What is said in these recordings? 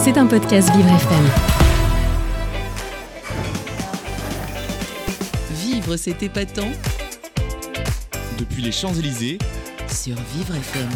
C'est un podcast Vivre FM. Vivre, c'est épatant. Depuis les Champs-Élysées, Sur Vivre FM.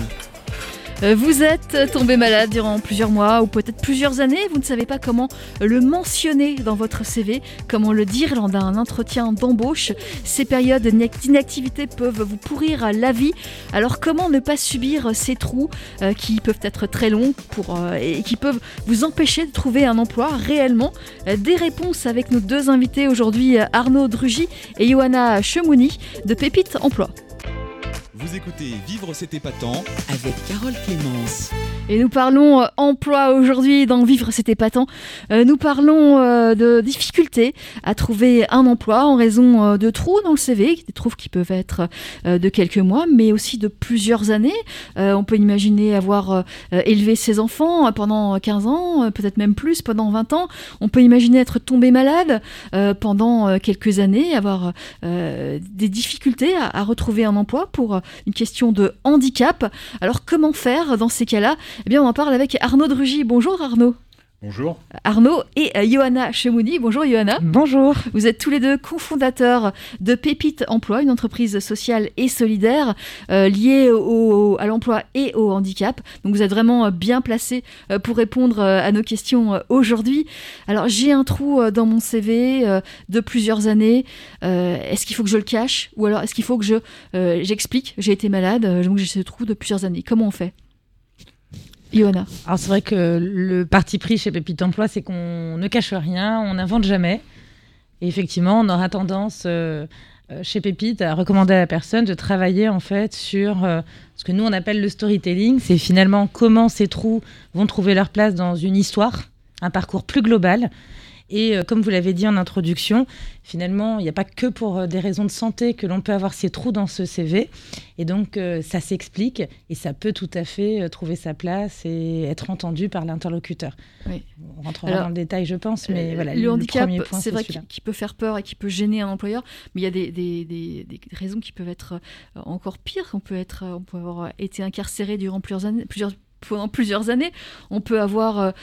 Vous êtes tombé malade durant plusieurs mois ou peut-être plusieurs années, vous ne savez pas comment le mentionner dans votre CV, comment le dire lors d'un entretien d'embauche. Ces périodes d'inactivité peuvent vous pourrir la vie. Alors comment ne pas subir ces trous qui peuvent être très longs et qui peuvent vous empêcher de trouver un emploi réellement? Des réponses avec nos deux invités aujourd'hui, Arnaud Drugy et Johanna Chemouni de Pépite Emploi. vous écoutez Vivre, c'est épatant. Avec Carole Clémence. Et nous parlons emploi aujourd'hui dans Vivre, c'est épatant. Nous parlons de difficultés à trouver un emploi en raison de trous dans le CV, des trous qui peuvent être de quelques mois, mais aussi de plusieurs années. On peut imaginer avoir élevé ses enfants pendant 15 ans, peut-être même plus, pendant 20 ans. On peut imaginer être tombé malade pendant quelques années, avoir des difficultés à retrouver un emploi pour une question de handicap. Alors comment faire dans ces cas-là? Eh bien, on en parle avec Arnaud Drugy. Bonjour Arnaud. Bonjour. Arnaud et Johanna Chemouni. Bonjour Johanna. Bonjour. Vous êtes tous les deux cofondateurs de Pépite Emploi, une entreprise sociale et solidaire liée à l'emploi et au handicap. Donc vous êtes vraiment bien placés pour répondre à nos questions aujourd'hui. Alors j'ai un trou dans mon CV de plusieurs années. Est-ce qu'il faut que je le cache ou alors est-ce qu'il faut que j'explique? J'ai été malade, donc j'ai ce trou de plusieurs années. Comment on fait? Johanna. Alors c'est vrai que le parti pris chez Pépite Emploi, c'est qu'on ne cache rien, on n'invente jamais. Et effectivement, on aura tendance chez Pépite à recommander à la personne de travailler en fait sur ce que nous on appelle le storytelling. C'est finalement comment ces trous vont trouver leur place dans une histoire, un parcours plus global. Et comme vous l'avez dit en introduction, finalement, il n'y a pas que pour des raisons de santé que l'on peut avoir ces trous dans ce CV. Et donc, ça s'explique et ça peut tout à fait trouver sa place et être entendu par l'interlocuteur. Oui. On rentrera dans le détail, je pense, mais voilà. Le handicap, premier point, c'est vrai qu'il peut faire peur et qu'il peut gêner un employeur, mais il y a des raisons qui peuvent être encore pires. On peut avoir été incarcéré durant pendant plusieurs années, on peut avoir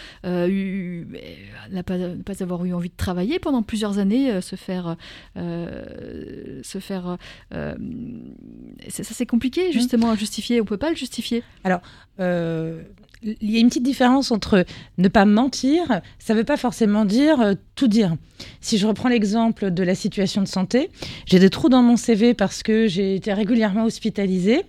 ne pas avoir eu envie de travailler pendant plusieurs années, ça c'est compliqué justement à justifier, on peut pas le justifier. Alors il y a une petite différence entre ne pas mentir, ça ne veut pas forcément dire tout dire. Si je reprends l'exemple de la situation de santé, j'ai des trous dans mon CV parce que j'ai été régulièrement hospitalisée.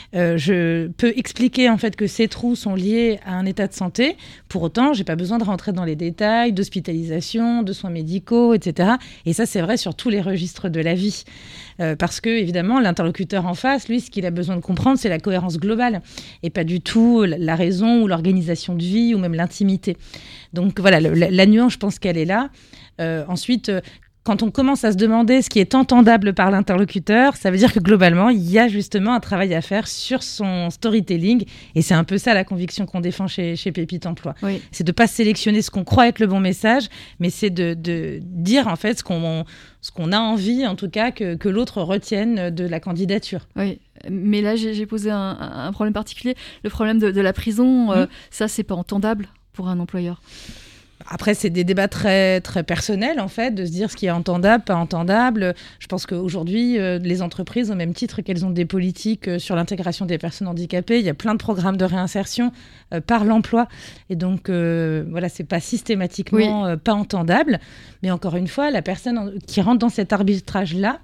Je peux expliquer en fait que ces trous sont liés à un état de santé. Pour autant, je n'ai pas besoin de rentrer dans les détails d'hospitalisation, de soins médicaux, etc. Et ça, c'est vrai sur tous les registres de la vie. Parce que, évidemment, l'interlocuteur en face, lui, ce qu'il a besoin de comprendre, c'est la cohérence globale et pas du tout la raison ou l'organisation de vie ou même l'intimité. Donc voilà, la nuance, je pense qu'elle est là. Ensuite, quand on commence à se demander ce qui est entendable par l'interlocuteur, ça veut dire que globalement, il y a justement un travail à faire sur son storytelling. Et c'est un peu ça la conviction qu'on défend chez Pépite Emploi. Oui. C'est de ne pas sélectionner ce qu'on croit être le bon message, mais c'est de dire en fait ce qu'on a envie, en tout cas, que l'autre retienne de la candidature. Oui. Mais là, j'ai posé un problème particulier. Le problème de la prison, ça, c'est pas entendable pour un employeur. Après, c'est des débats très, très personnels, en fait, de se dire ce qui est entendable, pas entendable. Je pense qu'aujourd'hui, les entreprises, au même titre qu'elles ont des politiques sur l'intégration des personnes handicapées, il y a plein de programmes de réinsertion par l'emploi. Et donc, voilà, c'est pas systématiquement pas entendable. Mais encore une fois, la personne qui rentre dans cet arbitrage-là,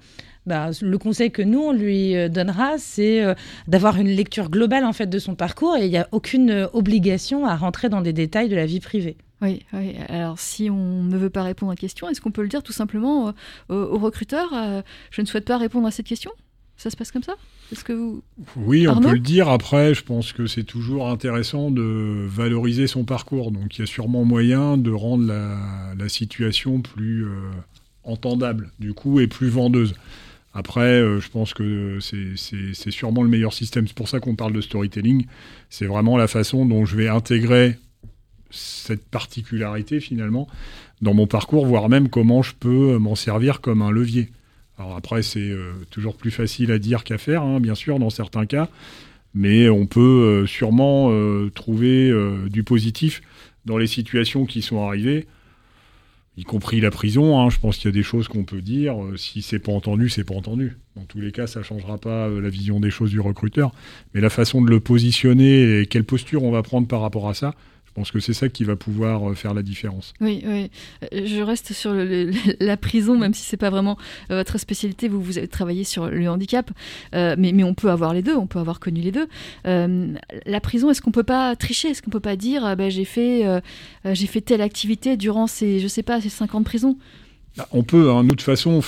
le conseil que nous, on lui donnera, c'est d'avoir une lecture globale en fait, de son parcours et il n'y a aucune obligation à rentrer dans des détails de la vie privée. Oui. Alors, si on ne veut pas répondre à la question, est-ce qu'on peut le dire tout simplement au recruteur je ne souhaite pas répondre à cette question? Ça se passe comme ça? Est-ce que vous... Oui, Arnaud? on peut le dire. Après, je pense que c'est toujours intéressant de valoriser son parcours. Donc, il y a sûrement moyen de rendre la situation plus entendable, du coup, et plus vendeuse. Après, je pense que c'est sûrement le meilleur système. C'est pour ça qu'on parle de storytelling. C'est vraiment la façon dont je vais intégrer cette particularité, finalement, dans mon parcours, voire même comment je peux m'en servir comme un levier. Alors après, c'est toujours plus facile à dire qu'à faire, bien sûr, dans certains cas. Mais on peut sûrement trouver du positif dans les situations qui sont arrivées, y compris la prison. Hein. Je pense qu'il y a des choses qu'on peut dire. Si c'est pas entendu, c'est pas entendu. Dans tous les cas, ça changera pas la vision des choses du recruteur. Mais la façon de le positionner et quelle posture on va prendre par rapport à ça, je pense que c'est ça qui va pouvoir faire la différence. Oui. Je reste sur la prison, même si c'est pas vraiment votre spécialité. Vous avez travaillé sur le handicap, mais on peut avoir les deux. On peut avoir connu les deux. La prison, est-ce qu'on peut pas tricher ? Est-ce qu'on peut pas dire j'ai fait telle activité durant ces 5 ans de prison ? On peut. Hein. Nous, de toute façon, on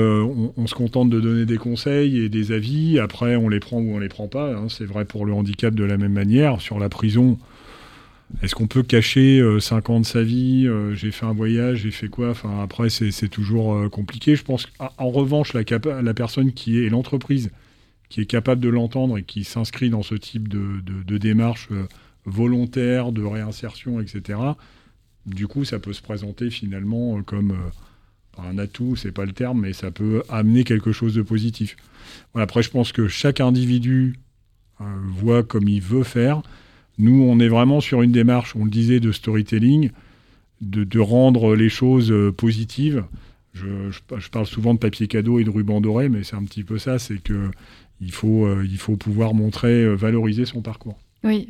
se contente de donner des conseils et des avis. Après, on les prend ou on les prend pas. Hein. C'est vrai pour le handicap de la même manière. Sur la prison, est-ce qu'on peut cacher 5 ans de sa vie ? J'ai fait un voyage, j'ai fait quoi ? Enfin, après, c'est toujours compliqué. Je pense qu'en revanche, la personne qui est l'entreprise, qui est capable de l'entendre et qui s'inscrit dans ce type de démarche volontaire, de réinsertion, etc., du coup, ça peut se présenter finalement comme un atout, c'est pas le terme, mais ça peut amener quelque chose de positif. Voilà, après, je pense que chaque individu voit comme il veut faire. Nous, on est vraiment sur une démarche, on le disait, de storytelling, de rendre les choses positives. Je parle souvent de papier cadeau et de ruban doré, mais c'est un petit peu ça, c'est qu'il faut pouvoir montrer, valoriser son parcours. Oui.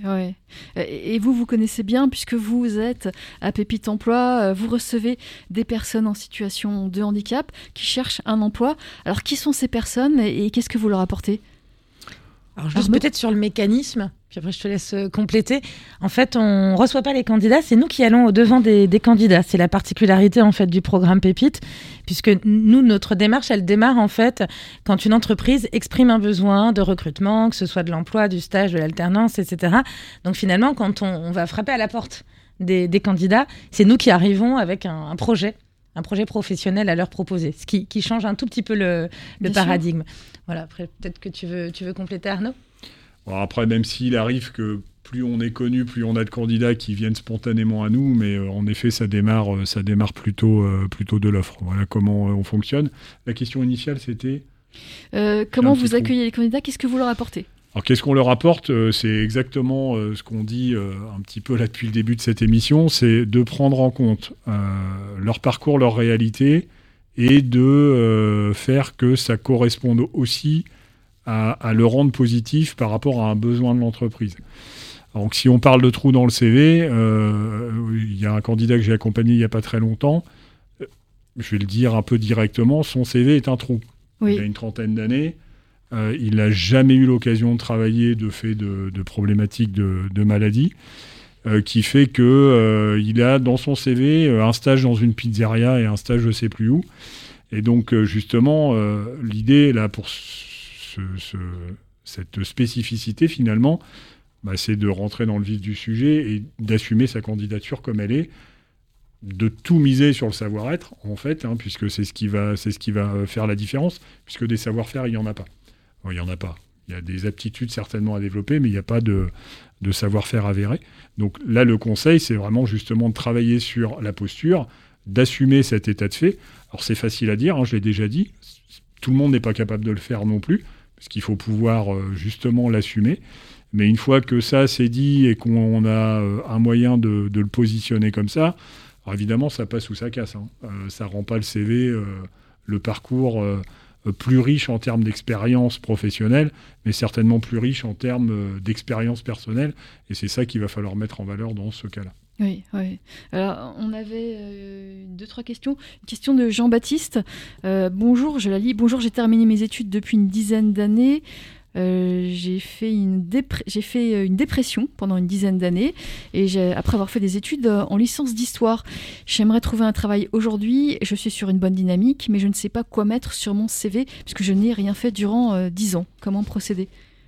Et vous connaissez bien, puisque vous êtes à Pépite Emploi, vous recevez des personnes en situation de handicap qui cherchent un emploi. Alors, qui sont ces personnes et qu'est-ce que vous leur apportez ? Alors, juste peut-être sur le mécanisme, puis après je te laisse compléter. En fait, on ne reçoit pas les candidats, c'est nous qui allons au-devant des candidats. C'est la particularité en fait du programme Pépite, puisque nous, notre démarche, elle démarre en fait quand une entreprise exprime un besoin de recrutement, que ce soit de l'emploi, du stage, de l'alternance, etc. Donc finalement, quand on va frapper à la porte des candidats, c'est nous qui arrivons avec un projet professionnel à leur proposer, ce qui change un tout petit peu le paradigme. Voilà, après, peut-être que tu veux compléter, Arnaud ? Bon, après, même s'il arrive que plus on est connu, plus on a de candidats qui viennent spontanément à nous, mais en effet, ça démarre plutôt de l'offre. Voilà comment on fonctionne. La question initiale, c'était comment vous accueillez les candidats ? Qu'est-ce que vous leur apportez ? Alors, qu'est-ce qu'on leur apporte ? C'est exactement ce qu'on dit un petit peu là depuis le début de cette émission, c'est de prendre en compte leur parcours, leur réalité, et de faire que ça corresponde aussi à le rendre positif par rapport à un besoin de l'entreprise. Donc, si on parle de trous dans le CV, il y a un candidat que j'ai accompagné il n'y a pas très longtemps, je vais le dire un peu directement, son CV est un trou. Oui. Il a une 30aine d'années. Il n'a jamais eu l'occasion de travailler de fait de problématiques de maladie, qui fait qu'il a dans son CV un stage dans une pizzeria et un stage je ne sais plus où. Et donc, justement, l'idée là pour cette spécificité, finalement, c'est de rentrer dans le vif du sujet et d'assumer sa candidature comme elle est, de tout miser sur le savoir-être, en fait, puisque c'est ce qui va faire la différence, puisque des savoir-faire, il n'y en a pas. Il n'y en a pas. Il y a des aptitudes certainement à développer, mais il n'y a pas de savoir-faire avéré. Donc là, le conseil, c'est vraiment justement de travailler sur la posture, d'assumer cet état de fait. Alors c'est facile à dire, je l'ai déjà dit, tout le monde n'est pas capable de le faire non plus, parce qu'il faut pouvoir justement l'assumer. Mais une fois que ça c'est dit et qu'on a un moyen de le positionner comme ça, alors évidemment ça passe ou ça casse. Ça rend pas le CV, le parcours plus riche en termes d'expérience professionnelle, mais certainement plus riche en termes d'expérience personnelle. Et c'est ça qu'il va falloir mettre en valeur dans ce cas-là. Oui. Alors, on avait 2-3 questions. Une question de Jean-Baptiste. Bonjour, je la lis. Bonjour, j'ai terminé mes études depuis une dizaine d'années. J'ai fait une dépression pendant une dizaine d'années et après avoir fait des études en licence d'histoire. J'aimerais trouver un travail aujourd'hui. Je suis sur une bonne dynamique, mais je ne sais pas quoi mettre sur mon CV puisque je n'ai rien fait durant 10 ans. Comment procéder ?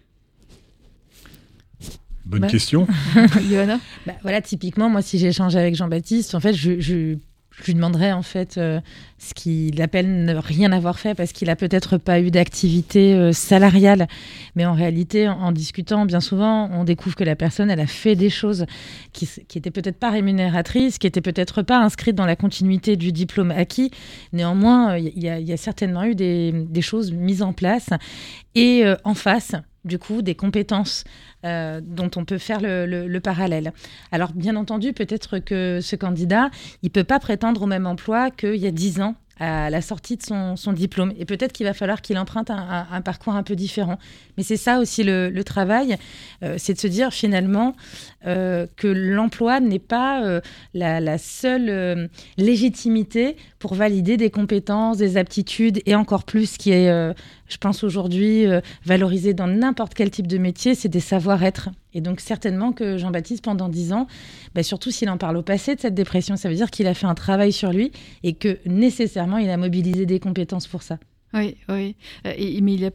Bonne question. Johanna ? Voilà, typiquement, moi, si j'échange avec Jean-Baptiste, en fait, je lui demanderais en fait ce qu'il appelle ne rien avoir fait parce qu'il a peut-être pas eu d'activité salariale. Mais en réalité, en discutant, bien souvent, on découvre que la personne, elle a fait des choses qui étaient peut-être pas rémunératrices, qui étaient peut-être pas inscrites dans la continuité du diplôme acquis. Néanmoins, il y a certainement eu des choses mises en place. Et en face, du coup, des compétences dont on peut faire le parallèle. Alors, bien entendu, peut-être que ce candidat, il ne peut pas prétendre au même emploi qu'il y a 10 ans, à la sortie de son diplôme. Et peut-être qu'il va falloir qu'il emprunte un parcours un peu différent. Mais c'est ça aussi le travail, c'est de se dire finalement que l'emploi n'est pas la seule légitimité pour valider des compétences, des aptitudes, et encore plus ce qui est, je pense aujourd'hui, valorisé dans n'importe quel type de métier, c'est des savoir-être. Et donc certainement que Jean-Baptiste, pendant 10 ans, surtout s'il en parle au passé de cette dépression, ça veut dire qu'il a fait un travail sur lui et que nécessairement il a mobilisé des compétences pour ça. Oui. Mais il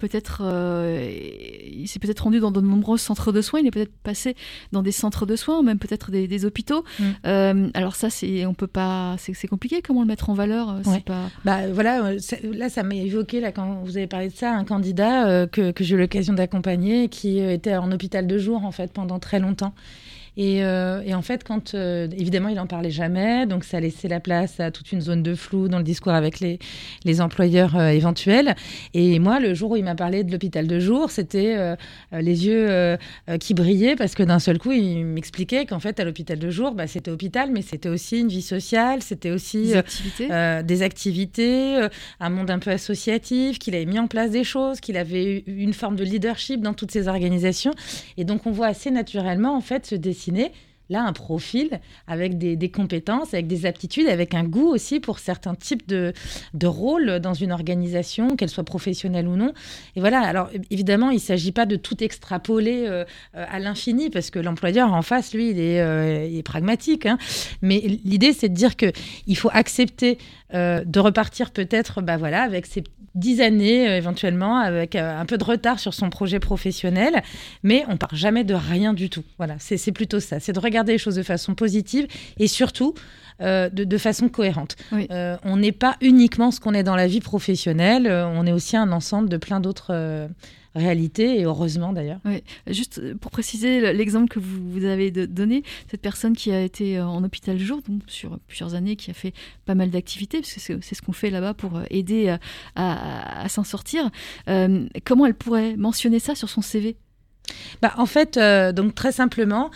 s'est peut-être rendu dans de nombreux centres de soins. Il est peut-être passé dans des centres de soins, même peut-être des hôpitaux. Alors ça, c'est compliqué. Comment le mettre en valeur? C'est pas... Là, ça m'a évoqué, là, quand vous avez parlé de ça, un candidat que j'ai eu l'occasion d'accompagner, qui était en hôpital de jour, en fait, pendant très longtemps. Et en fait, quand évidemment, il n'en parlait jamais, donc ça laissait la place à toute une zone de flou dans le discours avec les employeurs éventuels. Et moi, le jour où il m'a parlé de l'hôpital de jour, c'était les yeux qui brillaient, parce que d'un seul coup, il m'expliquait qu'en fait, à l'hôpital de jour, c'était hôpital, mais c'était aussi une vie sociale, c'était aussi des activités, un monde un peu associatif, qu'il avait mis en place des choses, qu'il avait eu une forme de leadership dans toutes ces organisations. Et donc, on voit assez naturellement, en fait, se dessiner là un profil avec des compétences, avec des aptitudes, avec un goût aussi pour certains types de rôles dans une organisation, qu'elle soit professionnelle ou non. Et voilà, alors évidemment, il ne s'agit pas de tout extrapoler à l'infini, parce que l'employeur en face, lui, il est pragmatique. Mais l'idée, c'est de dire qu'il faut accepter de repartir peut-être avec ses 10 années éventuellement, avec un peu de retard sur son projet professionnel, mais on part jamais de rien du tout. Voilà, c'est plutôt ça, c'est de regarder les choses de façon positive et surtout de façon cohérente. Oui. On n'est pas uniquement ce qu'on est dans la vie professionnelle, on est aussi un ensemble de plein d'autres réalité, et heureusement d'ailleurs. Oui. Juste pour préciser l'exemple que vous avez donné, cette personne qui a été en hôpital jour, donc sur plusieurs années, qui a fait pas mal d'activités, parce que c'est ce qu'on fait là-bas pour aider à s'en sortir, comment elle pourrait mentionner ça sur son CV? En fait, donc très simplement,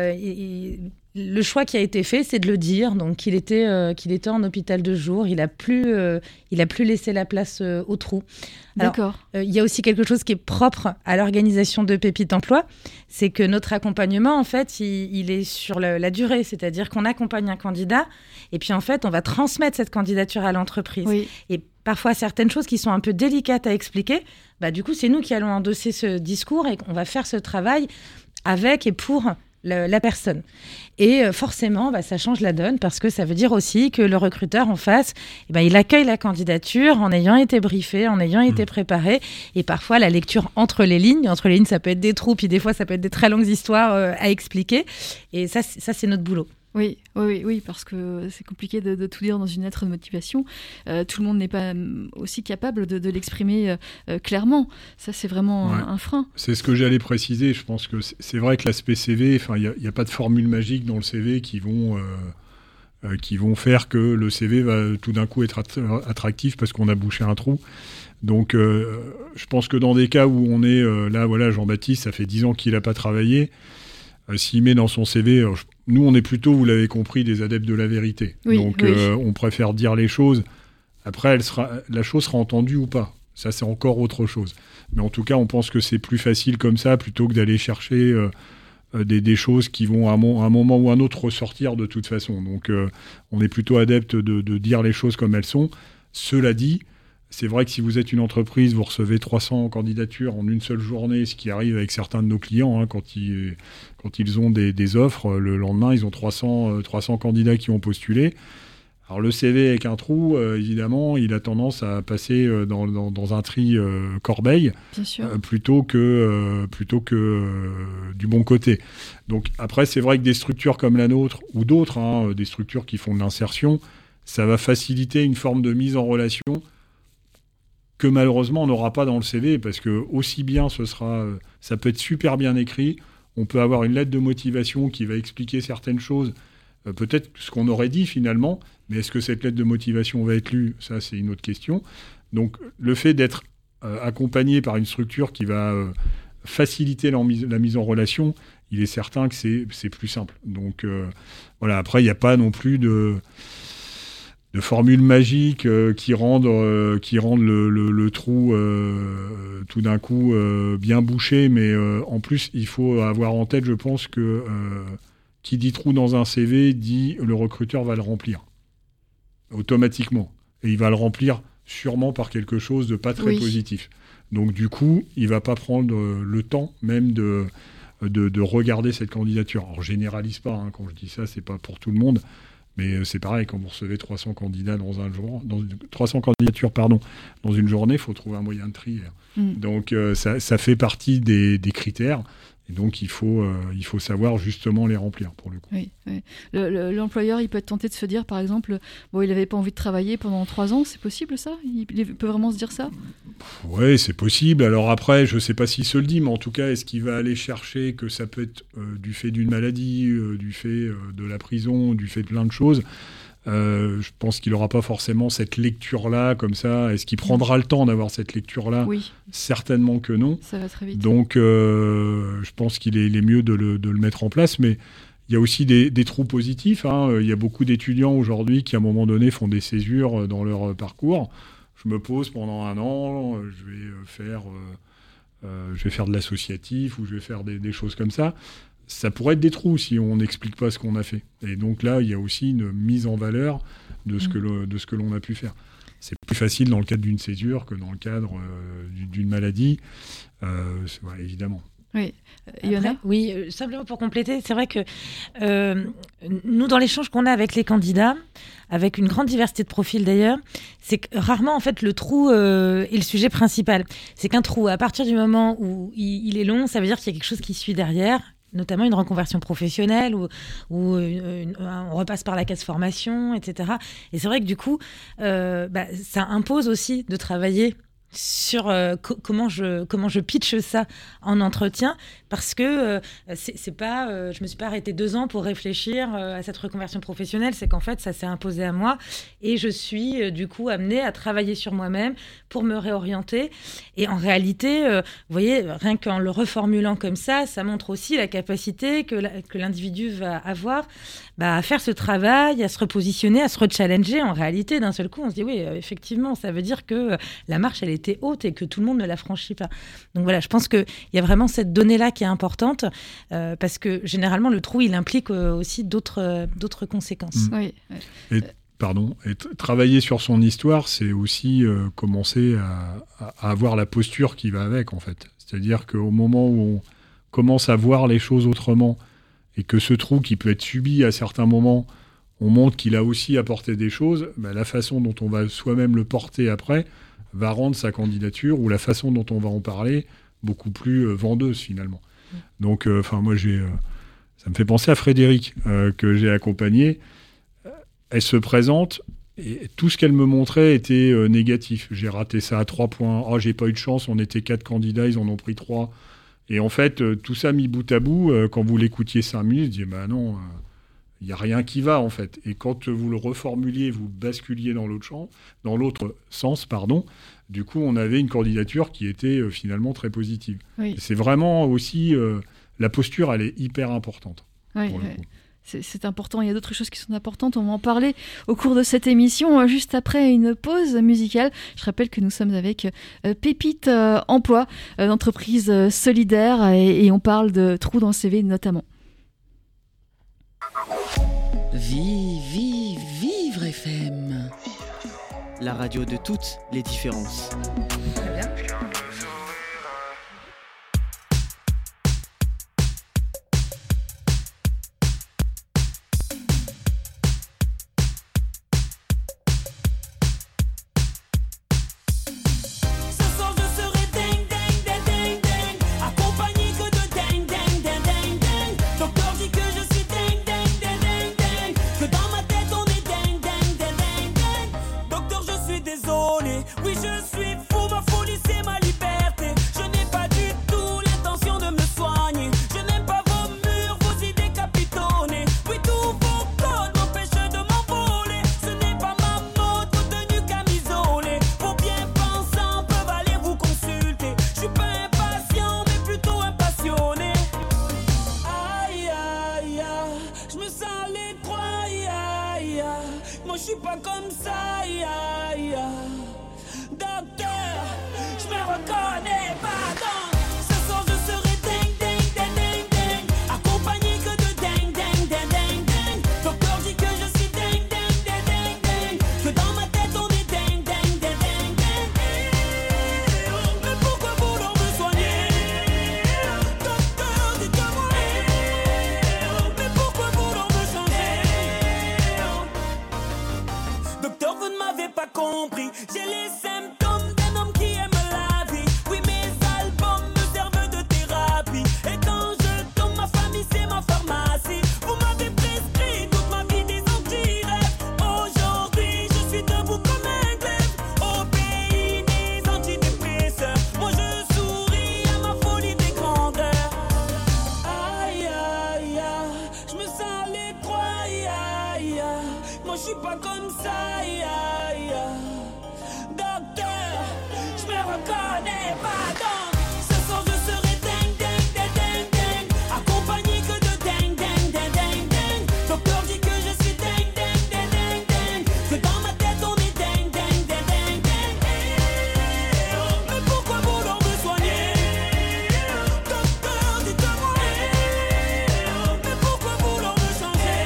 le choix qui a été fait, c'est de le dire. Donc, qu'il était en hôpital de jour. Il a plus laissé la place au trou. Alors, d'accord. Il y a aussi quelque chose qui est propre à l'organisation de Pépite Emploi, c'est que notre accompagnement, en fait, il est sur la durée. C'est-à-dire qu'on accompagne un candidat et puis, en fait, on va transmettre cette candidature à l'entreprise. Oui. Et parfois, certaines choses qui sont un peu délicates à expliquer, du coup, c'est nous qui allons endosser ce discours et qu'on va faire ce travail avec et pour la personne. Et forcément, ça change la donne, parce que ça veut dire aussi que le recruteur en face, il accueille la candidature en ayant été briefé, en ayant été préparé. Et parfois, la lecture entre les lignes, ça peut être des trous, puis des fois, ça peut être des très longues histoires à expliquer. Et ça, c'est notre boulot. Oui, parce que c'est compliqué de tout dire dans une lettre de motivation. Tout le monde n'est pas aussi capable de l'exprimer clairement. Ça, c'est vraiment un frein. C'est ce que j'allais préciser. Je pense que c'est vrai que l'aspect CV, il n'y a pas de formule magique dans le CV qui vont faire que le CV va tout d'un coup être attractif parce qu'on a bouché un trou. Donc, je pense que dans des cas où on est là, Jean-Baptiste, ça fait 10 ans qu'il n'a pas travaillé. S'il met dans son CV, nous on est plutôt, vous l'avez compris, des adeptes de la vérité. Oui, donc on préfère dire les choses. Après, la chose sera entendue ou pas. Ça, c'est encore autre chose. Mais en tout cas, on pense que c'est plus facile comme ça, plutôt que d'aller chercher des choses qui vont à un moment ou à un autre ressortir de toute façon. Donc on est plutôt adepte de dire les choses comme elles sont. Cela dit, c'est vrai que si vous êtes une entreprise, vous recevez 300 candidatures en une seule journée, ce qui arrive avec certains de nos clients, quand ils ont des offres, le lendemain, ils ont 300 candidats qui ont postulé. Alors le CV avec un trou, évidemment, il a tendance à passer dans un tri corbeille, plutôt que du bon côté. Donc après, c'est vrai que des structures comme la nôtre, ou d'autres, des structures qui font de l'insertion, ça va faciliter une forme de mise en relation que malheureusement on n'aura pas dans le CV, parce que aussi bien ça peut être super bien écrit, on peut avoir une lettre de motivation qui va expliquer certaines choses, peut-être ce qu'on aurait dit finalement, mais est-ce que cette lettre de motivation va être lue? Ça, c'est une autre question. Donc le fait d'être accompagné par une structure qui va faciliter la mise en relation, il est certain que c'est plus simple. Donc voilà, après, il n'y a pas non plus de formules magiques qui rendent le trou tout d'un coup bien bouché, mais en plus, il faut avoir en tête, je pense, que qui dit trou dans un CV dit le recruteur va le remplir automatiquement. Et il va le remplir sûrement par quelque chose de pas très positif. Donc du coup, il va pas prendre le temps même de regarder cette candidature. Alors, je généralise pas, hein, quand je dis ça, c'est pas pour tout le monde, mais c'est pareil, quand vous recevez 300 candidats 300 candidatures dans une journée, il faut trouver un moyen de trier. Donc ça fait partie des critères. Et donc, il faut savoir justement les remplir, pour le coup. Oui. L'employeur, il peut être tenté de se dire, par exemple, il n'avait pas envie de travailler pendant 3 ans. C'est possible, ça ? Il peut vraiment se dire ça ? Oui, c'est possible. Alors après, je ne sais pas s'il se le dit, mais en tout cas, est-ce qu'il va aller chercher que ça peut être du fait d'une maladie, du fait de la prison, du fait de plein de choses ? Je pense qu'il n'aura pas forcément cette lecture-là, comme ça. Est-ce qu'il prendra le temps d'avoir cette lecture-là ? Oui. Certainement que non. Ça va très vite. Donc, je pense qu'il est mieux de le mettre en place. Mais il y a aussi des trous positifs. Hein. Il y a beaucoup d'étudiants aujourd'hui qui, à un moment donné, font des césures dans leur parcours. Je me pose pendant 1 an, je vais faire de l'associatif ou je vais faire des choses comme ça. Ça pourrait être des trous si on n'explique pas ce qu'on a fait. Et donc là, il y a aussi une mise en valeur de ce que l'on a pu faire. C'est plus facile dans le cadre d'une césure que dans le cadre d'une maladie, évidemment. Oui. Yona ? Oui, simplement pour compléter, c'est vrai que nous, dans l'échange qu'on a avec les candidats, avec une grande diversité de profils d'ailleurs, c'est que rarement en fait le trou est le sujet principal. C'est qu'un trou, à partir du moment où il est long, ça veut dire qu'il y a quelque chose qui suit derrière, notamment une reconversion professionnelle ou on repasse par la case formation, etc. Et c'est vrai que du coup, ça impose aussi de travailler sur comment je pitche ça en entretien, parce que c'est pas je me suis pas arrêtée 2 ans pour réfléchir à cette reconversion professionnelle, c'est qu'en fait ça s'est imposé à moi et je suis du coup amenée à travailler sur moi-même pour me réorienter. Et en réalité, vous voyez, rien qu'en le reformulant comme ça montre aussi la capacité que l'individu va avoir à faire ce travail, à se repositionner, à se rechallenger. En réalité, d'un seul coup, on se dit oui, effectivement, ça veut dire que la marche, elle était haute et que tout le monde ne la franchit pas. Donc voilà, je pense qu'il y a vraiment cette donnée-là qui est importante parce que généralement, le trou, il implique aussi d'autres conséquences. Oui. Et travailler sur son histoire, c'est aussi commencer à avoir la posture qui va avec, en fait. C'est-à-dire qu'au moment où on commence à voir les choses autrement et que ce trou qui peut être subi à certains moments, on montre qu'il a aussi apporté des choses, la façon dont on va soi-même le porter après va rendre sa candidature ou la façon dont on va en parler beaucoup plus vendeuse, finalement. Donc, moi, ça me fait penser à Frédéric, que j'ai accompagné. Elle se présente et tout ce qu'elle me montrait était négatif. J'ai raté ça à 3 points. Oh, j'ai pas eu de chance, on était 4 candidats, ils en ont pris 3. Et en fait, tout ça mis bout à bout, quand vous l'écoutiez 5 minutes, je dis non, il n'y a rien qui va en fait. Et quand vous le reformuliez, vous basculiez dans l'autre sens, du coup, on avait une candidature qui était finalement très positive. Oui. C'est vraiment aussi, la posture, elle est hyper importante. Oui, c'est important. Il y a d'autres choses qui sont importantes. On va en parler au cours de cette émission, juste après une pause musicale. Je rappelle que nous sommes avec Pépite Emploi, d'entreprise solidaire, et on parle de trous dans le CV notamment. Vivre FM. La radio de toutes les différences. Très bien. Oui, je suis fou, ma folie c'est ma liberté. Moi je suis pas comme ça, ya, ya. Docteur, je me reconnais pas dans. Ce soir je serai ding ding ding ding ding, accompagné que de ding ding ding ding ding. Docteur dit que je suis ding ding ding ding ding, que dans ma tête on est ding ding ding ding ding. Mais pourquoi vouloir me soigner? Docteur, dites-moi. Mais pourquoi vouloir me changer? Docteur, vous ne m'avez pas compris. J'ai les symptômes d'un homme qui aime la vie. Oui, mes albums me servent de thérapie. Et quand je tombe, ma famille c'est ma pharmacie. Vous m'avez prescrit toute ma vie des anti-rêves. Aujourd'hui, je suis debout comme un glaive. Au pays des antidépresseurs, moi je souris à ma folie des grandeurs. Aïe, aïe, aïe, je me sens à l'étroit, aïe, aïe, aïe. Moi je suis pas comme ça, aïe, aïe, aïe. Docteur, je me reconnais pas dans. Ce soir je serai ding ding ding ding ding, accompagné que de ding ding ding ding ding. Docteur dit que je suis ding ding ding ding ding, que dans ma tête on est ding ding ding ding ding. Mais pourquoi vouloir me soigner? Docteur, dites-moi. Mais pourquoi vouloir me changer?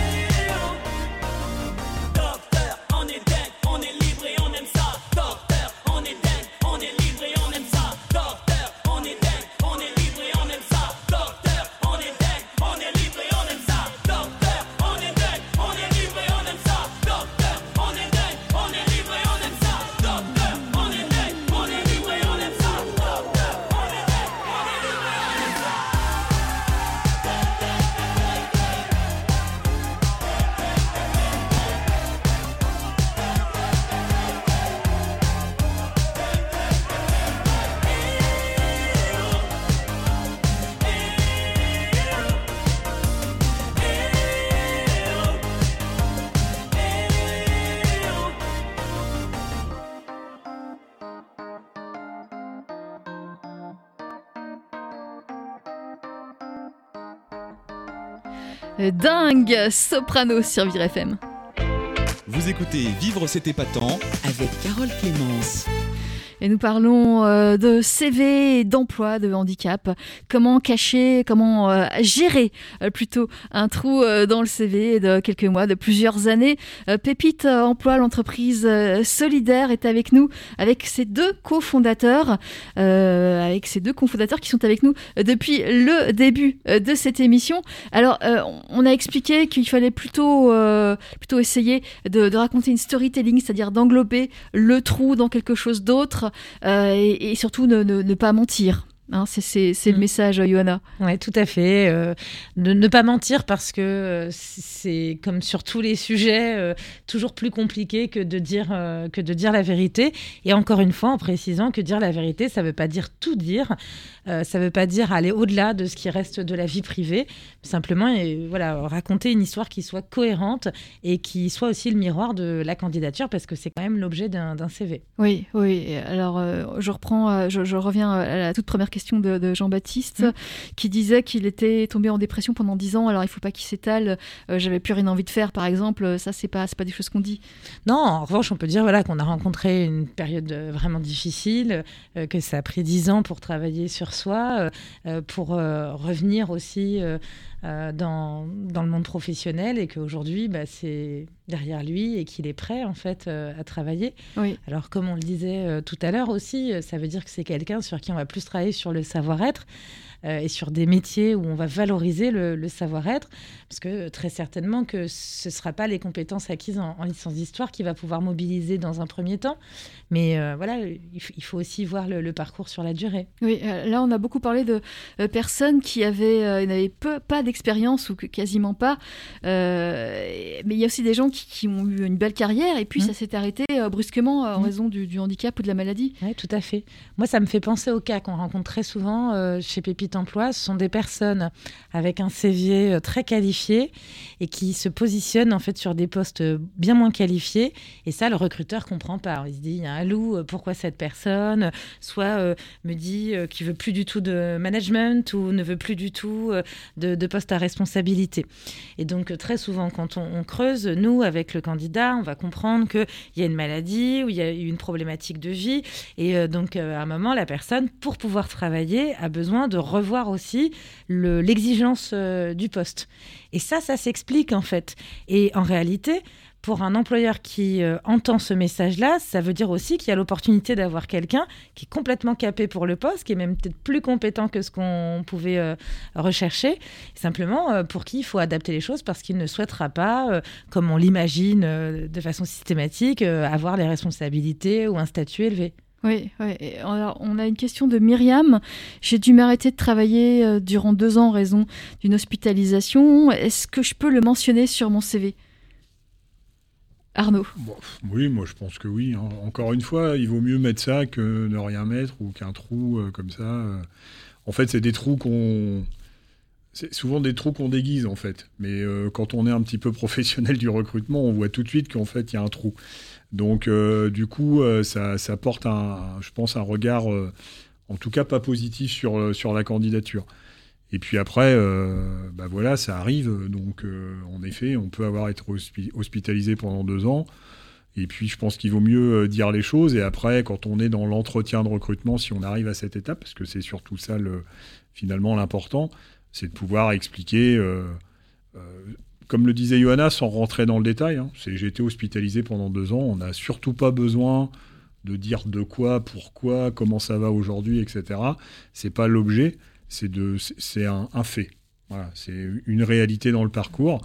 Docteur, on est dingue, on est libre et on aime ça. Docteur, on est dingue, on est libre et on aime ça. Docteur, on est dingue, on est libre et on aime ça. Docteur, on est dingue, on est libre et on aime ça. Docteur, on est dingue, on est libre et on aime ça. Docteur, on est dingue, on est libre et on aime ça. Docteur, on est dingue, on est libre et on aime ça. Docteur, on est dingue, on est libre et on aime ça. Dingue, Soprano sur Vivre FM. Vous écoutez Vivre c'est épatant Avec Carole Clémence. Et nous parlons de CV et d'emploi de handicap. Comment cacher, comment gérer plutôt un trou dans le CV de quelques mois, de plusieurs années. Pépite Emploi, l'entreprise solidaire, est avec nous avec ses deux cofondateurs, qui sont avec nous depuis le début de cette émission. Alors, on a expliqué qu'il fallait plutôt essayer de raconter une storytelling, c'est-à-dire d'englober le trou dans quelque chose d'autre. Et surtout ne pas mentir. Hein, c'est le message, Johanna. Oui, tout à fait. Ne pas mentir parce que c'est, comme sur tous les sujets, toujours plus compliqué que de dire la vérité. Et encore une fois, en précisant que dire la vérité, ça ne veut pas dire tout dire. Ça ne veut pas dire aller au-delà de ce qui reste de la vie privée. Simplement, raconter une histoire qui soit cohérente et qui soit aussi le miroir de la candidature, parce que c'est quand même l'objet d'un CV. Oui. Alors, je reviens à la toute première question de Jean-Baptiste, qui disait qu'il était tombé en dépression pendant 10 ans. Alors, il ne faut pas qu'il s'étale. J'avais plus rien envie de faire, par exemple. Ça, c'est pas des choses qu'on dit. Non, en revanche, on peut dire qu'on a rencontré une période vraiment difficile, que ça a pris 10 ans pour travailler sur soi, pour revenir aussi dans le monde professionnel, et qu'aujourd'hui, c'est derrière lui et qu'il est prêt en fait à travailler. Oui. Alors, comme on le disait tout à l'heure aussi, ça veut dire que c'est quelqu'un sur qui on va plus travailler sur le savoir-être et sur des métiers où on va valoriser le savoir-être, parce que très certainement que ce ne sera pas les compétences acquises en licence d'histoire qui va pouvoir mobiliser dans un premier temps, mais il faut aussi voir le parcours sur la durée. Oui, là on a beaucoup parlé de personnes qui n'avaient pas d'expérience ou quasiment pas, mais il y a aussi des gens qui ont eu une belle carrière et puis ça s'est arrêté brusquement en raison du handicap ou de la maladie. Oui, tout à fait. Moi, ça me fait penser au cas qu'on rencontre très souvent chez Pépite Emploi. Ce sont des personnes avec un CV très qualifié et qui se positionnent en fait sur des postes bien moins qualifiés. Et ça, le recruteur comprend pas. Il se dit, il y a un loup, pourquoi cette personne soit me dit qu'il veut plus du tout de management ou ne veut plus du tout de poste à responsabilité. Et donc, très souvent, quand on creuse creuse, nous, avec le candidat, on va comprendre qu'il y a une maladie ou il y a une problématique de vie. Et donc, à un moment, la personne, pour pouvoir travailler, a besoin de revoir aussi l'exigence du poste. Et ça s'explique, en fait. Et en réalité, pour un employeur qui entend ce message-là, ça veut dire aussi qu'il y a l'opportunité d'avoir quelqu'un qui est complètement capé pour le poste, qui est même peut-être plus compétent que ce qu'on pouvait rechercher, simplement pour qui il faut adapter les choses parce qu'il ne souhaitera pas, comme on l'imagine de façon systématique, avoir les responsabilités ou un statut élevé. Oui. Alors, on a une question de Myriam. J'ai dû m'arrêter de travailler durant 2 ans en raison d'une hospitalisation. Est-ce que je peux le mentionner sur mon CV ? Arnaud. Oui, moi je pense que oui. Encore une fois, il vaut mieux mettre ça que ne rien mettre ou qu'un trou comme ça. En fait, c'est des trous c'est souvent des trous qu'on déguise en fait. Mais quand on est un petit peu professionnel du recrutement, on voit tout de suite qu'en fait il y a un trou. Donc du coup, ça porte je pense un regard, en tout cas pas positif sur la candidature. Et puis après, voilà, ça arrive. Donc, en effet, on peut être hospitalisé pendant 2 ans. Et puis, je pense qu'il vaut mieux dire les choses. Et après, quand on est dans l'entretien de recrutement, si on arrive à cette étape, parce que c'est surtout ça, finalement, l'important, c'est de pouvoir expliquer, comme le disait Johanna, sans rentrer dans le détail. J'ai été hospitalisé pendant 2 ans. On n'a surtout pas besoin de dire de quoi, pourquoi, comment ça va aujourd'hui, etc. C'est pas l'objet. C'est un fait. Voilà, c'est une réalité dans le parcours.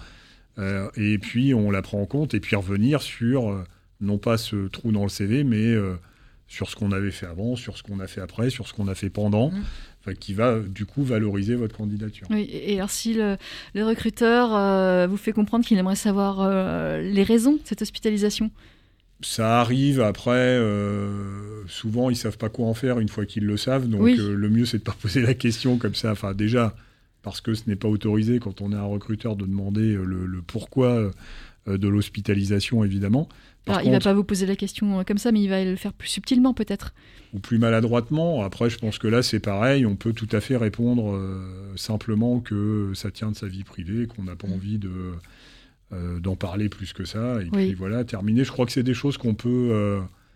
Et puis, on la prend en compte. Et puis, revenir sur, non pas ce trou dans le CV, mais sur ce qu'on avait fait avant, sur ce qu'on a fait après, sur ce qu'on a fait pendant, qui va, du coup, valoriser votre candidature. Oui, et alors, si le recruteur vous fait comprendre qu'il aimerait savoir les raisons de cette hospitalisation ? Ça arrive, après, souvent ils ne savent pas quoi en faire une fois qu'ils le savent, donc le mieux c'est de ne pas poser la question comme ça, enfin déjà, parce que ce n'est pas autorisé quand on est un recruteur de demander le pourquoi de l'hospitalisation, évidemment. Alors, il ne va pas vous poser la question comme ça, mais il va le faire plus subtilement peut-être. Ou plus maladroitement, après je pense que là c'est pareil, on peut tout à fait répondre simplement que ça tient de sa vie privée, qu'on n'a pas envie d'en parler plus que ça, et puis voilà, terminé. Je crois que c'est des choses qu'on peut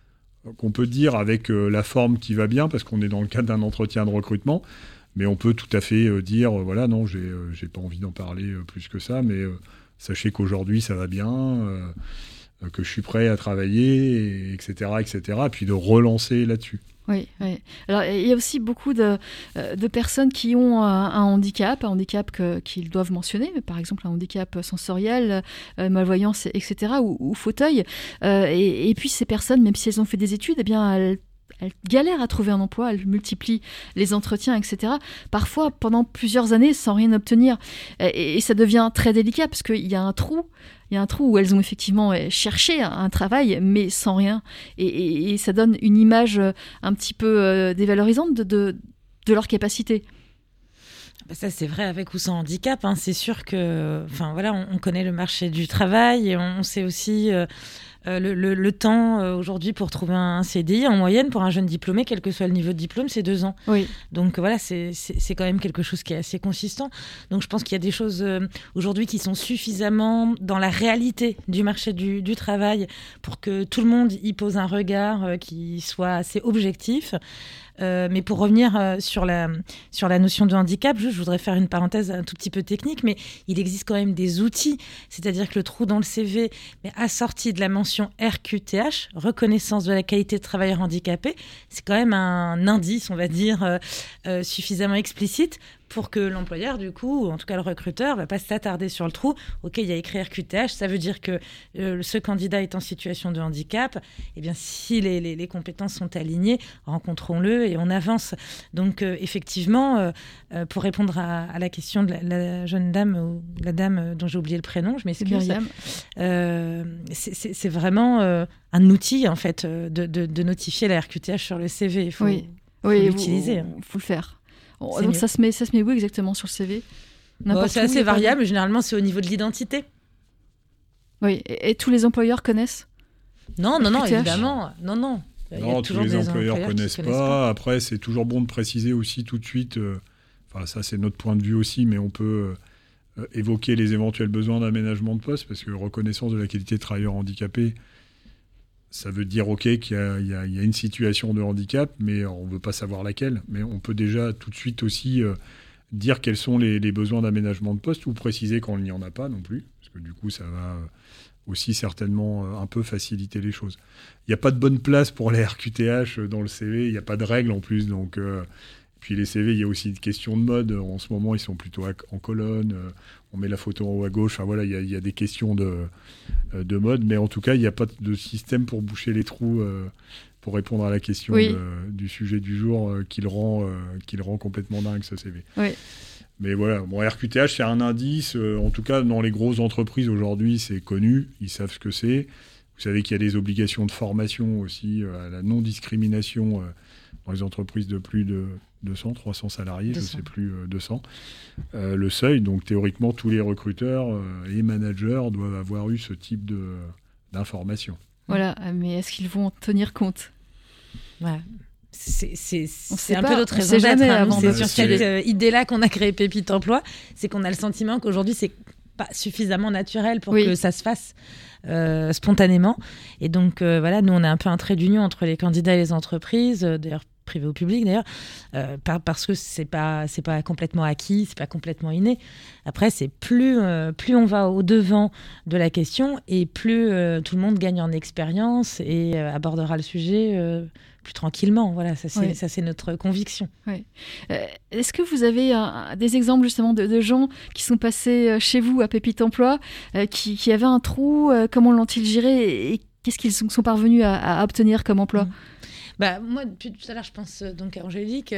dire avec la forme qui va bien, parce qu'on est dans le cadre d'un entretien de recrutement, mais on peut tout à fait dire, voilà, non, j'ai pas envie d'en parler plus que ça, mais sachez qu'aujourd'hui ça va bien, que je suis prêt à travailler, etc., et puis de relancer là-dessus. Oui. Alors, il y a aussi beaucoup de personnes qui ont un handicap qu'ils doivent mentionner, par exemple un handicap sensoriel, malvoyance, etc., ou fauteuil. Et puis ces personnes, même si elles ont fait des études, eh bien, elles galèrent à trouver un emploi, elles multiplient les entretiens, etc. Parfois pendant plusieurs années sans rien obtenir. Et ça devient très délicat parce qu'il y a un trou. Il y a un trou où elles ont effectivement cherché un travail, mais sans rien. Et ça donne une image un petit peu dévalorisante de leur capacité. Ça, c'est vrai avec ou sans handicap. C'est sûr que, on connaît le marché du travail et on sait aussi le temps aujourd'hui pour trouver un CDI. En moyenne, pour un jeune diplômé, quel que soit le niveau de diplôme, c'est 2 ans. Oui. Donc voilà, c'est quand même quelque chose qui est assez consistant. Donc je pense qu'il y a des choses aujourd'hui qui sont suffisamment dans la réalité du marché du travail pour que tout le monde y pose un regard qui soit assez objectif. Mais pour revenir sur la notion de handicap, je voudrais faire une parenthèse un tout petit peu technique, mais il existe quand même des outils, c'est-à-dire que le trou dans le CV, mais assorti de la mention RQTH, reconnaissance de la qualité de travailleur handicapé, c'est quand même un indice, on va dire, suffisamment explicite pour que l'employeur, du coup, ou en tout cas le recruteur, ne va pas s'attarder sur le trou. Ok, il y a écrit RQTH, ça veut dire que ce candidat est en situation de handicap. Eh bien, si les compétences sont alignées, rencontrons-le et on avance. Donc, effectivement, pour répondre à la question de la jeune dame ou la dame dont j'ai oublié le prénom, je m'excuse. C'est vraiment un outil, en fait, de notifier la RQTH sur le CV. Il faut l'utiliser. Il faut le faire. Donc ça se met où exactement sur le CV? C'est assez variable, mais généralement c'est au niveau de l'identité. Oui, et tous les employeurs connaissent? Non, évidemment. Non, tous les employeurs connaissent pas. Après, c'est toujours bon de préciser aussi tout de suite, ça c'est notre point de vue aussi, mais on peut évoquer les éventuels besoins d'aménagement de poste, parce que reconnaissance de la qualité de travailleur handicapé, ça veut dire qu'il y a une situation de handicap, mais on ne veut pas savoir laquelle. Mais on peut déjà tout de suite aussi dire quels sont les besoins d'aménagement de poste, ou préciser quand il n'y en a pas non plus, parce que du coup, ça va aussi certainement un peu faciliter les choses. Il n'y a pas de bonne place pour les RQTH dans le CV, il n'y a pas de règles en plus, donc... Puis les CV, il y a aussi une question de mode. En ce moment, ils sont plutôt en colonne. On met la photo en haut à gauche. Enfin, voilà, il y a des questions de mode. Mais en tout cas, il n'y a pas de système pour boucher les trous, pour répondre à la question du sujet du jour qui le rend complètement dingue, ce CV. Oui. Mais voilà, RQTH, c'est un indice. En tout cas, dans les grosses entreprises, aujourd'hui, c'est connu. Ils savent ce que c'est. Vous savez qu'il y a des obligations de formation aussi, à la non-discrimination dans les entreprises de plus de 200, 300 salariés, 200. Je ne sais plus, 200. Le seuil, donc théoriquement, tous les recruteurs et managers doivent avoir eu ce type d'informations. Voilà, mais est-ce qu'ils vont en tenir compte ? Ouais. C'est un peu notre raison d'être. C'est sur cette idée-là qu'on a créé Pépite Emploi, c'est qu'on a le sentiment qu'aujourd'hui, c'est pas suffisamment naturel pour que ça se fasse spontanément. Et donc, voilà, nous, on a un peu un trait d'union entre les candidats et les entreprises, d'ailleurs, privé ou public d'ailleurs, parce que c'est pas complètement acquis, c'est pas complètement inné. Après, c'est plus on va au devant de la question et plus tout le monde gagne en expérience et abordera le sujet plus tranquillement. Voilà, ça c'est notre conviction. Oui. Est-ce que vous avez des exemples justement de gens qui sont passés chez vous à Pépite Emploi, qui avaient un trou, comment l'ont-ils géré et qu'est-ce qu'ils sont parvenus à obtenir comme emploi ? Moi, depuis tout à l'heure, je pense donc à Angélique,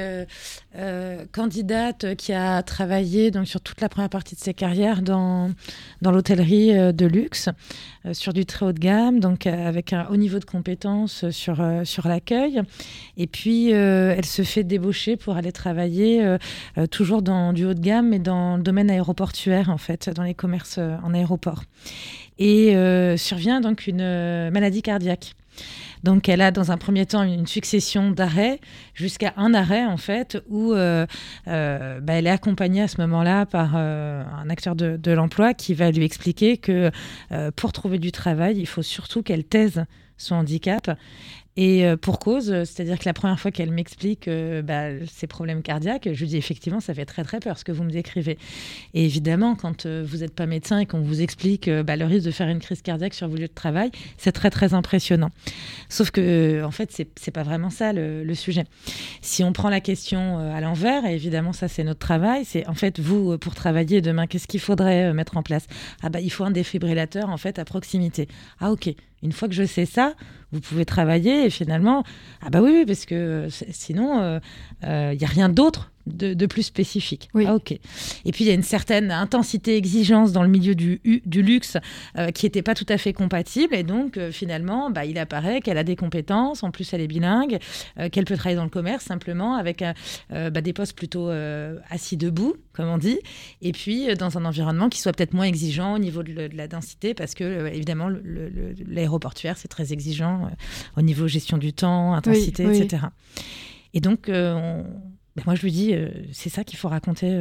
candidate qui a travaillé donc, sur toute la première partie de sa carrière dans l'hôtellerie de luxe, sur du très haut de gamme, donc avec un haut niveau de compétences sur l'accueil. Et puis, elle se fait débaucher pour aller travailler toujours dans du haut de gamme, mais dans le domaine aéroportuaire, en fait, dans les commerces en aéroport. Et survient donc une maladie cardiaque. Donc, elle a dans un premier temps une succession d'arrêts, jusqu'à un arrêt en fait, où elle est accompagnée à ce moment-là par un acteur de l'emploi qui va lui expliquer que pour trouver du travail, il faut surtout qu'elle taise son handicap. Et pour cause, c'est-à-dire que la première fois qu'elle m'explique ses problèmes cardiaques, je lui dis effectivement, ça fait très très peur ce que vous me décrivez. Et évidemment, quand vous n'êtes pas médecin et qu'on vous explique le risque de faire une crise cardiaque sur vos lieux de travail, c'est très très impressionnant. Sauf que en fait, c'est pas vraiment ça le sujet. Si on prend la question à l'envers, et évidemment ça c'est notre travail, c'est en fait vous pour travailler demain, qu'est-ce qu'il faudrait mettre en place ? Il faut un défibrillateur en fait à proximité. Ah ok. Une fois que je sais ça, vous pouvez travailler et finalement, oui, parce que sinon, y a rien d'autre de plus spécifique. Oui. Ah ok. Et puis il y a une certaine intensité, exigence dans le milieu du luxe qui n'était pas tout à fait compatible et donc finalement, il apparaît qu'elle a des compétences, en plus elle est bilingue, qu'elle peut travailler dans le commerce simplement avec des postes plutôt assis debout, comme on dit, et puis dans un environnement qui soit peut-être moins exigeant au niveau de la densité parce que évidemment l'aéroportuaire c'est très exigeant au niveau gestion du temps, intensité, etc. Et donc moi, je lui dis, c'est ça qu'il faut raconter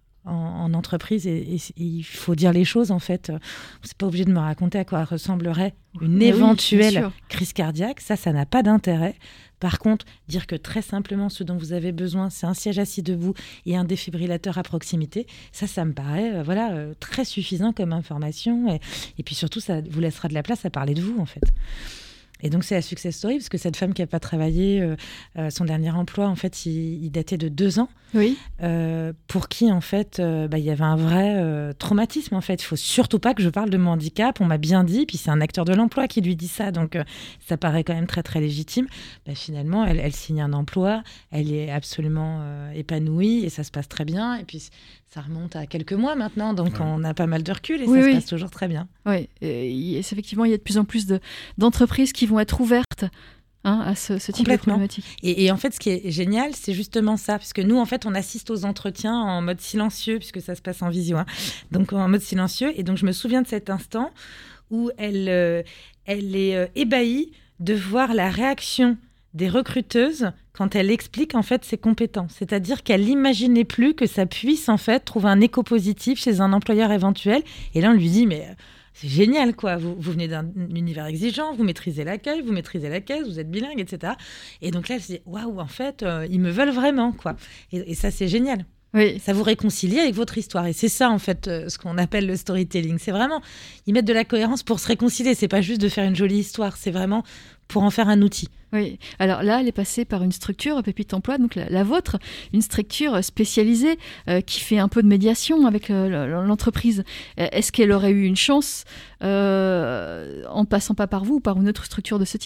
en entreprise et il faut dire les choses, en fait. Vous n'êtes pas obligé de me raconter à quoi ressemblerait une éventuelle crise cardiaque. Ça n'a pas d'intérêt. Par contre, dire que très simplement, ce dont vous avez besoin, c'est un siège assis debout et un défibrillateur à proximité, ça me paraît très suffisant comme information. Et puis surtout, ça vous laissera de la place à parler de vous, en fait. Et donc, c'est la success story, parce que cette femme qui n'a pas travaillé, son dernier emploi, en fait, il datait de 2 ans. Oui. Pour qui, en fait, il y avait un vrai traumatisme, en fait. Il ne faut surtout pas que je parle de mon handicap, on m'a bien dit, puis c'est un acteur de l'emploi qui lui dit ça, donc ça paraît quand même très, très légitime. Finalement, elle signe un emploi, elle est absolument épanouie, et ça se passe très bien, et puis ça remonte à quelques mois maintenant, donc on a pas mal de recul, et ça se passe toujours très bien. Oui, effectivement, il y a de plus en plus d'entreprises qui vont être ouvertes à ce type de problématique. Et en fait, ce qui est génial, c'est justement ça, puisque nous, en fait, on assiste aux entretiens en mode silencieux, puisque ça se passe en visio, donc en mode silencieux. Et donc, je me souviens de cet instant où elle est ébahie de voir la réaction des recruteuses quand elle explique en fait ses compétences. C'est-à-dire qu'elle n'imaginait plus que ça puisse en fait trouver un écho positif chez un employeur éventuel. Et là, on lui dit, mais c'est génial, quoi. Vous venez d'un univers exigeant, vous maîtrisez l'accueil, vous maîtrisez la caisse, vous êtes bilingue, etc. Et donc là, elle se dit, waouh, en fait, ils me veulent vraiment, quoi. Et ça, c'est génial. Oui. Ça vous réconcilie avec votre histoire. Et c'est ça, en fait, ce qu'on appelle le storytelling. C'est vraiment, ils mettent de la cohérence pour se réconcilier. C'est pas juste de faire une jolie histoire, c'est vraiment pour en faire un outil. Oui, alors là, elle est passée par une structure, Pépite Emploi, donc la vôtre, une structure spécialisée qui fait un peu de médiation avec l'entreprise. Est-ce qu'elle aurait eu une chance en passant pas par vous ou par une autre structure de ce type ?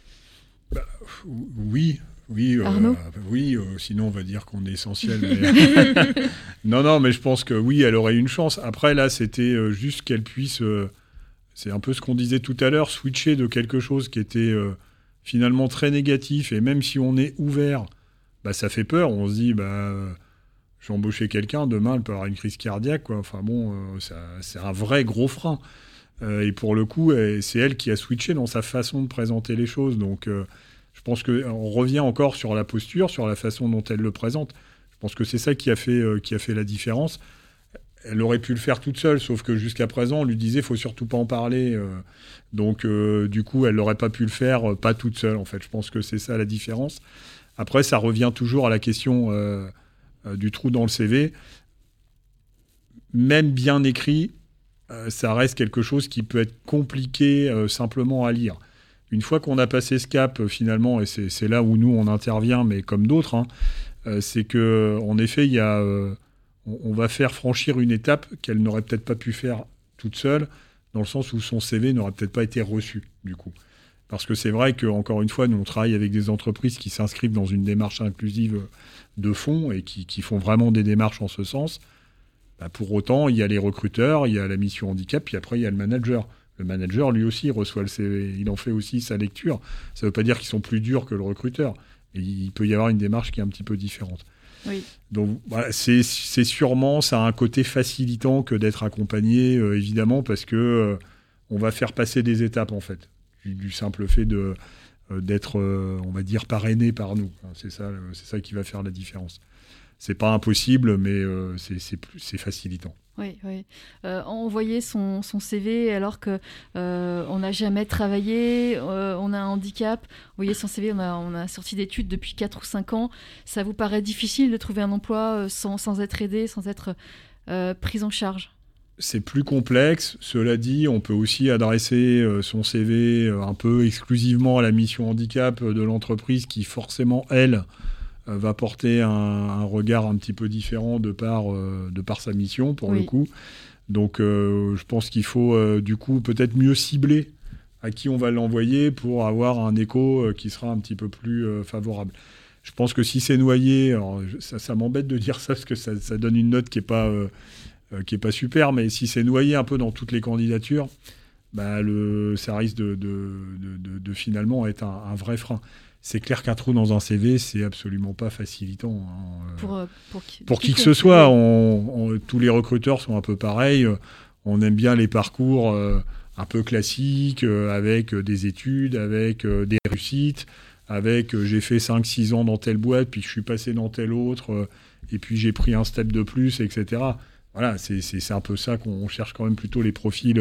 Oui. Arnaud Sinon on va dire qu'on est essentiel. Mais... non, mais je pense que oui, elle aurait eu une chance. Après, là, c'était juste qu'elle puisse, c'est un peu ce qu'on disait tout à l'heure, switcher de quelque chose qui était finalement très négatif, et même si on est ouvert, ça fait peur. On se dit, j'ai embauché quelqu'un, demain elle peut avoir une crise cardiaque, quoi. Enfin bon, c'est un vrai gros frein. Et pour le coup, c'est elle qui a switché dans sa façon de présenter les choses. Donc je pense qu'on revient encore sur la posture, sur la façon dont elle le présente. Je pense que c'est ça qui a fait la différence. Elle aurait pu le faire toute seule, sauf que jusqu'à présent, on lui disait « faut surtout pas en parler ». Donc, du coup, elle n'aurait pas pu le faire, pas toute seule, en fait. Je pense que c'est ça la différence. Après, ça revient toujours à la question du trou dans le CV. Même bien écrit, ça reste quelque chose qui peut être compliqué simplement à lire. Une fois qu'on a passé ce cap, finalement, et c'est là où nous, on intervient, mais comme d'autres, c'est qu'en effet, il y a, on va faire franchir une étape qu'elle n'aurait peut-être pas pu faire toute seule, dans le sens où son CV n'aurait peut-être pas été reçu, du coup. Parce que c'est vrai qu'encore une fois, nous, on travaille avec des entreprises qui s'inscrivent dans une démarche inclusive de fond et qui font vraiment des démarches en ce sens. Pour autant, il y a les recruteurs, il y a la mission handicap, puis après, il y a le manager. Le manager, lui aussi, reçoit le CV. Il en fait aussi sa lecture. Ça ne veut pas dire qu'ils sont plus durs que le recruteur. Mais il peut y avoir une démarche qui est un petit peu différente. Oui. Donc, voilà, c'est sûrement, ça a un côté facilitant que d'être accompagné, évidemment, parce que on va faire passer des étapes, en fait, du simple fait d'être, on va dire, parrainé par nous. C'est ça qui va faire la différence. C'est pas impossible, mais c'est facilitant. Oui. On voyait son CV alors que on n'a jamais travaillé, on a un handicap. Vous voyez son CV, on a sorti d'études depuis 4 ou 5 ans. Ça vous paraît difficile de trouver un emploi sans être aidé, sans être pris en charge ? C'est plus complexe. Cela dit, on peut aussi adresser son CV un peu exclusivement à la mission handicap de l'entreprise qui forcément, elle, va porter un regard un petit peu différent de par sa mission, pour le coup. Donc, je pense qu'il faut, du coup, peut-être mieux cibler à qui on va l'envoyer pour avoir un écho qui sera un petit peu plus favorable. Je pense que si c'est noyé, alors, ça m'embête de dire ça, parce que ça donne une note qui est pas super, mais si c'est noyé un peu dans toutes les candidatures, ça risque de finalement être un vrai frein. C'est clair qu'un trou dans un CV, c'est absolument pas facilitant. Pour qui que ce soit, tous les recruteurs sont un peu pareils. On aime bien les parcours un peu classiques, avec des études, avec des réussites, avec j'ai fait 5-6 ans dans telle boîte, puis je suis passé dans telle autre, et puis j'ai pris un step de plus, etc. Voilà, c'est un peu ça qu'on cherche quand même plutôt les profils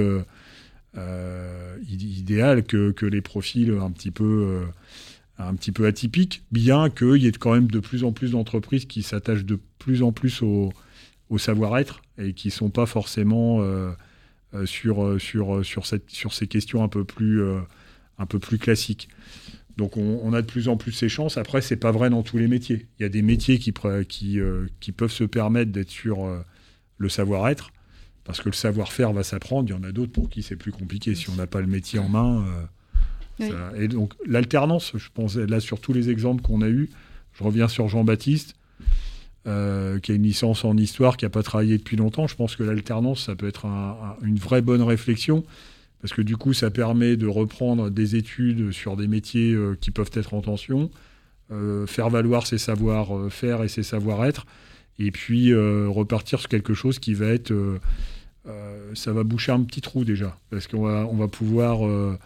idéaux que les profils un petit peu atypique, bien qu'il y ait quand même de plus en plus d'entreprises qui s'attachent de plus en plus au savoir-être et qui ne sont pas forcément sur ces questions un peu plus classiques. Donc on a de plus en plus ces chances. Après, ce n'est pas vrai dans tous les métiers. Il y a des métiers qui peuvent se permettre d'être sur le savoir-être, parce que le savoir-faire va s'apprendre. Il y en a d'autres pour qui c'est plus compliqué. Si on n'a pas le métier en main... Oui. Et donc l'alternance, je pense là sur tous les exemples qu'on a eus, je reviens sur Jean-Baptiste, qui a une licence en histoire, qui n'a pas travaillé depuis longtemps. Je pense que l'alternance, ça peut être une vraie bonne réflexion, parce que du coup, ça permet de reprendre des études sur des métiers qui peuvent être en tension, faire valoir ses savoir-faire et ses savoir-être, et puis repartir sur quelque chose qui va être... ça va boucher un petit trou déjà, parce qu'on va pouvoir...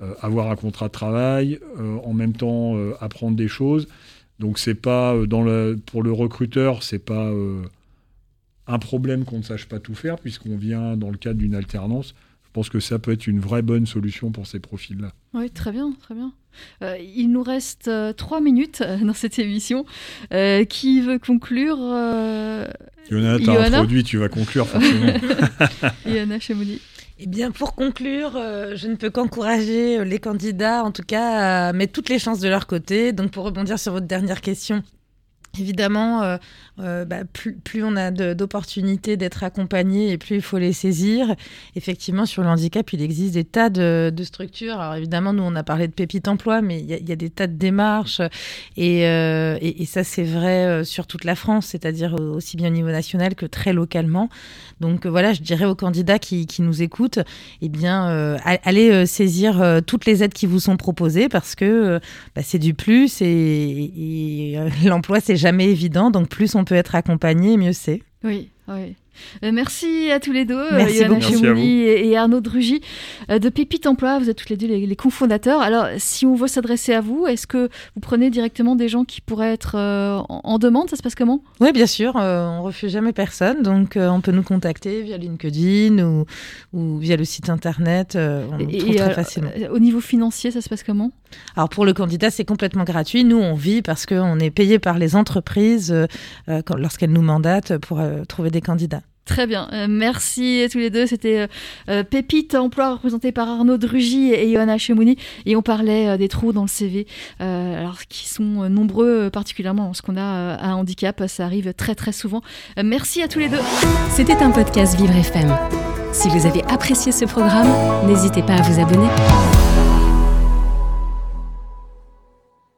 avoir un contrat de travail, en même temps apprendre des choses. Donc c'est pas pour le recruteur, c'est pas un problème qu'on ne sache pas tout faire, puisqu'on vient dans le cadre d'une alternance. Je pense que ça peut être une vraie bonne solution pour ces profils-là. Oui, très bien, très bien. Il nous reste 3 minutes dans cette émission. Qui veut conclure Ioana, t'as introduit, tu vas conclure forcément. Ioana Chemouni. Eh bien, pour conclure, je ne peux qu'encourager les candidats, en tout cas, à mettre toutes les chances de leur côté. Donc, pour rebondir sur votre dernière question, évidemment, plus on a d'opportunités d'être accompagné et plus il faut les saisir. Effectivement, sur le handicap, il existe des tas de structures. Alors évidemment, nous, on a parlé de Pépite Emploi, mais il y a des tas de démarches. Et ça, c'est vrai sur toute la France, c'est-à-dire aussi bien au niveau national que très localement. Donc voilà, je dirais aux candidats qui nous écoutent, eh bien, allez saisir toutes les aides qui vous sont proposées parce que c'est du plus et l'emploi, c'est jamais évident. Donc plus on peut être accompagné, mieux c'est. Oui, oui. Merci à tous les deux, Ioana Chemouni et Arnaud Drugy de Pépite Emploi. Vous êtes tous les deux les cofondateurs. Alors, si on veut s'adresser à vous, est-ce que vous prenez directement des gens qui pourraient être en demande ? Ça se passe comment ? Oui, bien sûr. On refuse jamais personne. Donc, on peut nous contacter via LinkedIn ou via le site internet. On trouve très facilement. Au niveau financier, ça se passe comment ? Alors, pour le candidat, c'est complètement gratuit. Nous, on vit parce qu'on est payé par les entreprises lorsqu'elles nous mandatent pour trouver des candidats. Très bien, merci à tous les deux. C'était Pépite Emploi représenté par Arnaud Drugy et Ioana Chemouni, et on parlait des trous dans le CV, alors qui sont nombreux, particulièrement lorsqu'on a un handicap, ça arrive très très souvent. Merci à tous les deux. C'était un podcast Vivre FM. Si vous avez apprécié ce programme, n'hésitez pas à vous abonner.